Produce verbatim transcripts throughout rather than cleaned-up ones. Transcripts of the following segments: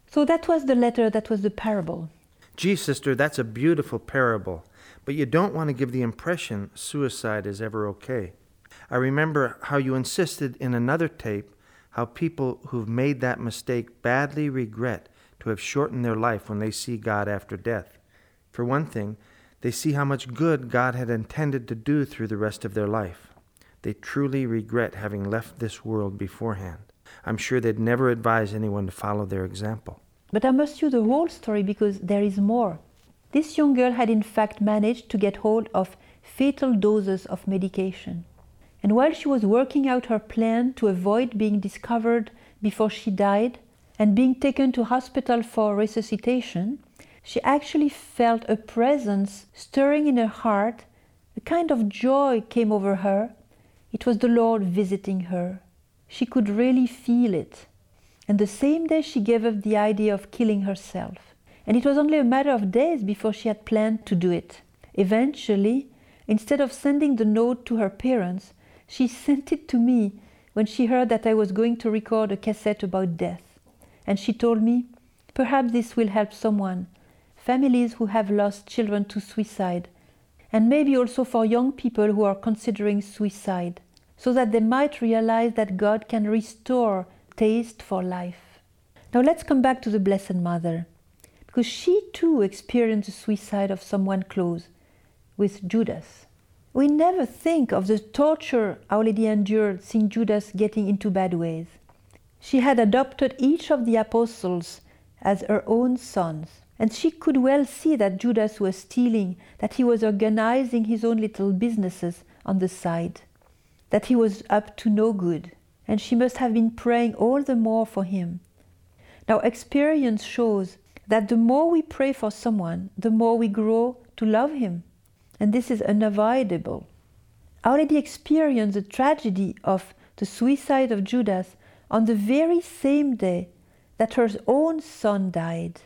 So that was the letter, that was the parable. Gee, sister, that's a beautiful parable, but you don't want to give the impression suicide is ever okay. I remember how you insisted in another tape how people who've made that mistake badly regret to have shortened their life when they see God after death. For one thing, they see how much good God had intended to do through the rest of their life. They truly regret having left this world beforehand. I'm sure they'd never advise anyone to follow their example. But I must tell you the whole story because there is more. This young girl had in fact managed to get hold of fatal doses of medication. And while she was working out her plan to avoid being discovered before she died and being taken to hospital for resuscitation, she actually felt a presence stirring in her heart. A kind of joy came over her. It was the Lord visiting her. She could really feel it. And the same day she gave up the idea of killing herself. And it was only a matter of days before she had planned to do it. Eventually, instead of sending the note to her parents, she sent it to me when she heard that I was going to record a cassette about death. And she told me, perhaps this will help someone, families who have lost children to suicide, and maybe also for young people who are considering suicide, so that they might realize that God can restore taste for life. Now let's come back to the Blessed Mother, because she too experienced the suicide of someone close, with Judas. We never think of the torture Our Lady endured seeing Judas getting into bad ways. She had adopted each of the apostles as her own sons, and she could well see that Judas was stealing, that he was organizing his own little businesses on the side, that he was up to no good, and she must have been praying all the more for him. Now, experience shows that the more we pray for someone, the more we grow to love him. And this is unavoidable. Our Lady experienced the tragedy of the suicide of Judas on the very same day that her own son died.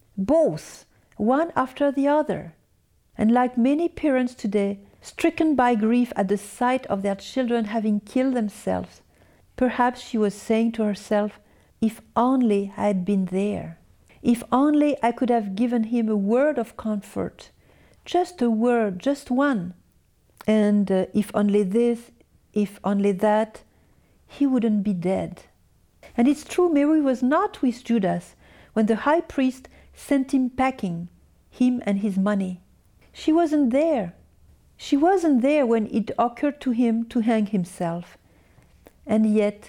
Both, one after the other. And like many parents today, stricken by grief at the sight of their children having killed themselves, perhaps she was saying to herself, if only I had been there. If only I could have given him a word of comfort. Just a word, just one. And uh, if only this, if only that, he wouldn't be dead. And it's true, Mary was not with Judas when the high priest sent him packing, him and his money. She wasn't there. She wasn't there when it occurred to him to hang himself. And yet,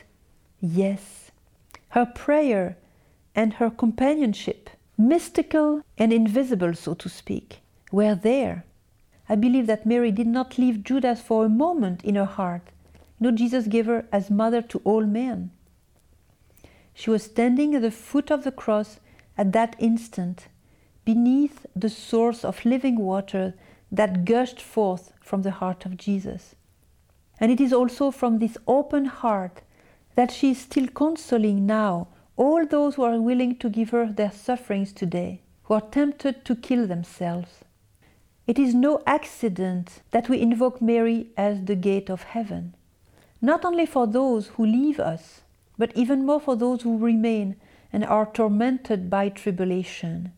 yes, her prayer and her companionship, mystical and invisible, so to speak, were there. I believe that Mary did not leave Judas for a moment in her heart. You know, Jesus gave her as mother to all men. She was standing at the foot of the cross at that instant, beneath the source of living water that gushed forth from the heart of Jesus. And it is also from this open heart that she is still consoling now all those who are willing to give her their sufferings today, who are tempted to kill themselves. It is no accident that we invoke Mary as the gate of heaven, not only for those who leave us, but even more for those who remain and are tormented by tribulation.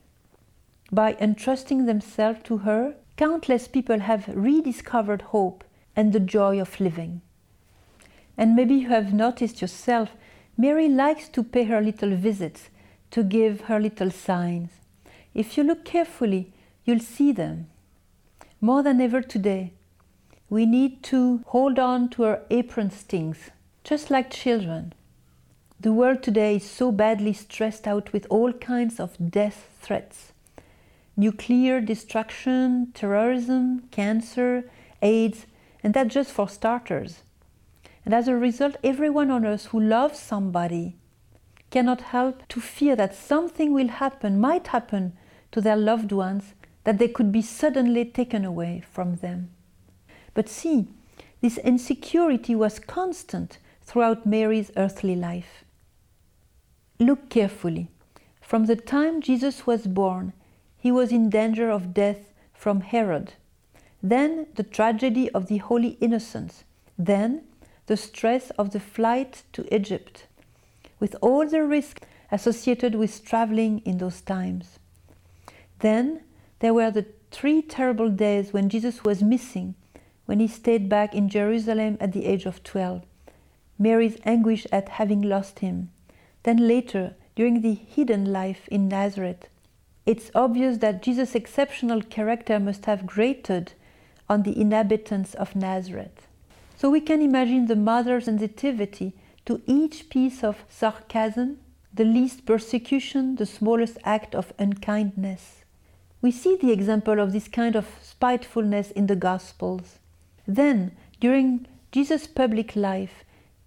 By entrusting themselves to her, countless people have rediscovered hope and the joy of living. And maybe you have noticed yourself, Mary likes to pay her little visits, to give her little signs. If you look carefully, you'll see them. More than ever today, we need to hold on to our apron strings, just like children. The world today is so badly stressed out with all kinds of death threats. Nuclear destruction, terrorism, cancer, AIDS, and that's just for starters. And as a result, everyone on earth who loves somebody cannot help to fear that something will happen, might happen to their loved ones, that they could be suddenly taken away from them. But see, this insecurity was constant throughout Mary's earthly life. Look carefully. From the time Jesus was born, he was in danger of death from Herod. Then the tragedy of the Holy Innocents. Then the stress of the flight to Egypt, with all the risk associated with traveling in those times. Then there were the three terrible days when Jesus was missing, when he stayed back in Jerusalem at the age of twelve. Mary's anguish at having lost him. Then later, during the hidden life in Nazareth. It's obvious that Jesus' exceptional character must have grated on the inhabitants of Nazareth. So we can imagine the mother's sensitivity to each piece of sarcasm, the least persecution, the smallest act of unkindness. We see the example of this kind of spitefulness in the Gospels. Then, during Jesus' public life,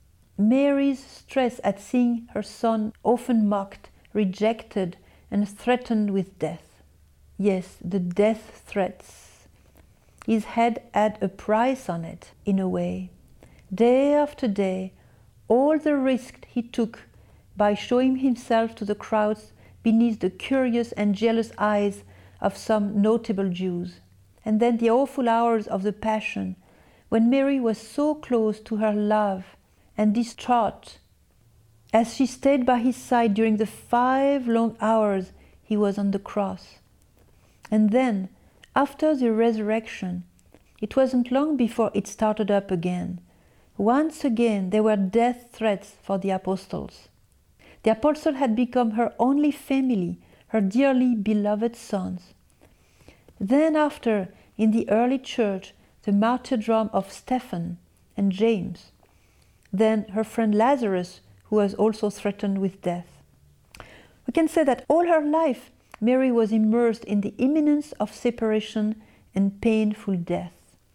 Mary's stress at seeing her son often mocked, rejected, and threatened with death. Yes, the death threats. His head had a price on it, in a way. Day after day, all the risk he took by showing himself to the crowds beneath the curious and jealous eyes of some notable Jews. And then the awful hours of the Passion, when Mary was so close to her love and distraught, as she stayed by his side during the five long hours he was on the cross. And then, after the resurrection, it wasn't long before it started up again. Once again there were death threats for the apostles. The apostles had become her only family, her dearly beloved sons. Then after, in the early church, the martyrdom of Stephen and James. Then her friend Lazarus, who was also threatened with death. We can say that all her life, Mary was immersed in the imminence of separation and painful death.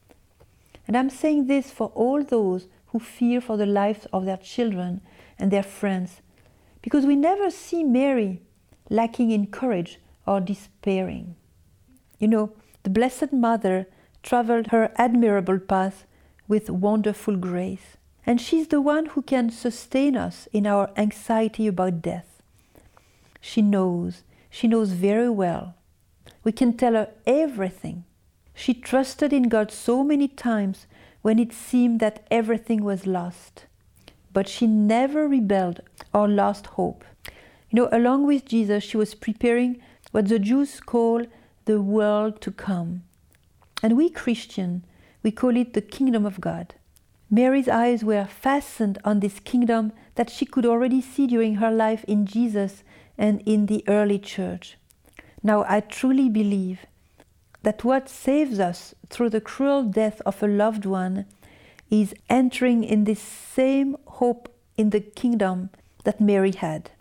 And I'm saying this for all those who fear for the lives of their children and their friends, because we never see Mary lacking in courage or despairing. You know, the Blessed Mother traveled her admirable path with wonderful grace. And she's the one who can sustain us in our anxiety about death. She knows, she knows very well. We can tell her everything. She trusted in God so many times when it seemed that everything was lost. But she never rebelled or lost hope. You know, along with Jesus, she was preparing what the Jews call the world to come. And we Christians, we call it the kingdom of God. Mary's eyes were fastened on this kingdom that she could already see during her life in Jesus and in the early church. Now, I truly believe that what saves us through the cruel death of a loved one is entering in this same hope in the kingdom that Mary had.